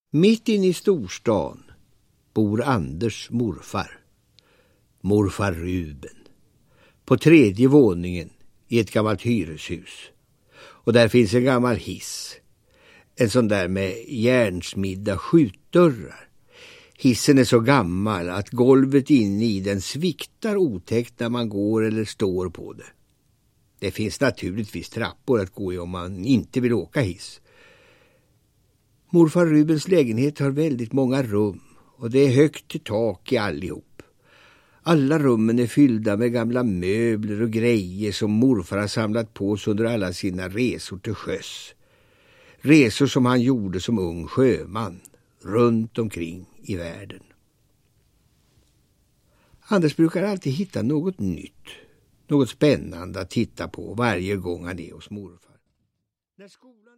Mitt inne i storstan bor Anders morfar, morfar Ruben, på 3:e våningen i ett gammalt hyreshus. Och där finns en gammal hiss, en sån där med järnsmidda skjutdörrar. Hissen är så gammal att golvet inne i den sviktar otäckt när man går eller står på det. Det finns naturligtvis trappor att gå i om man inte vill åka hiss. Morfar Rubens lägenhet har väldigt många rum och det är högt till tak i allihop. Alla rummen är fyllda med gamla möbler och grejer som morfar har samlat på sig under alla sina resor till sjöss. Resor som han gjorde som ung sjöman runt omkring i världen. Anders brukar alltid hitta något nytt, något spännande att titta på varje gång han är hos morfar. När skolan